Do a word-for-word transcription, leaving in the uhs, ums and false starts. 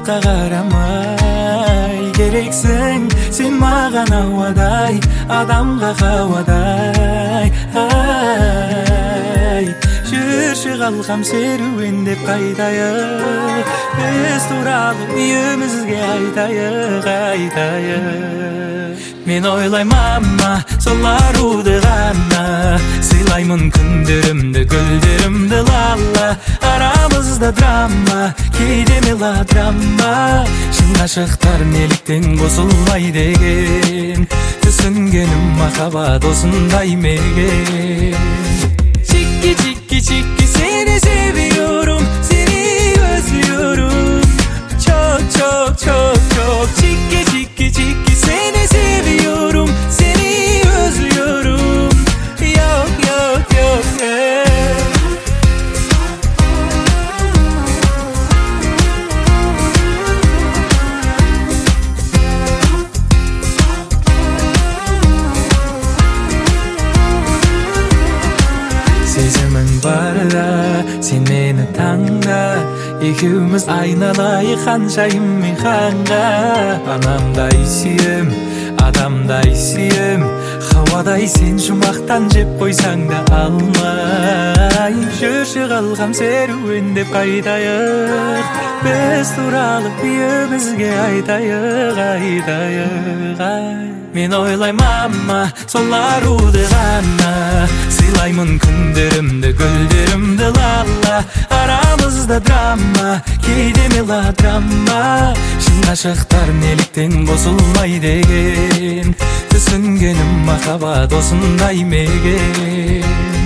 жакка карамай керексиң сен мага абадай адамга кабадай жүрчү калгам серуендеп кайтайын биз тууралуу үйүбүзгө айтайык айтайык мен ойлойм мама сол арууду гана сыйлаймын күндөрүмдү гүлдөрүмдү лала арабызда драма кейде мелодрама чын гашыктар неликтен косулбай деген түшүнгөнүм махабат осундай мекен чикки чикки чикки seni seviyorum seni özlüyorum çok çok çok çok çikki çikki çikki seni seviyorum seni özlüyorum yok yok yok hey. Сезімің барда сен мені таңда екеуміз айналайық ханшайым мен ханға анамдай сүйем адамдай сүйем хауадай сен жұмақтан жеп қойсаң да алмай жүрші қалғам серуендеп қайтайық біз туралы үйімізге айтайық айтайық мен ойлайм мама сол аруды ғана сыйлаймын күндерімді гүлдерімді лала арамызда драма кейде мелодрама шын ғашықтар неліктен қосылмай деген түсінгенім махаббат осындай мекен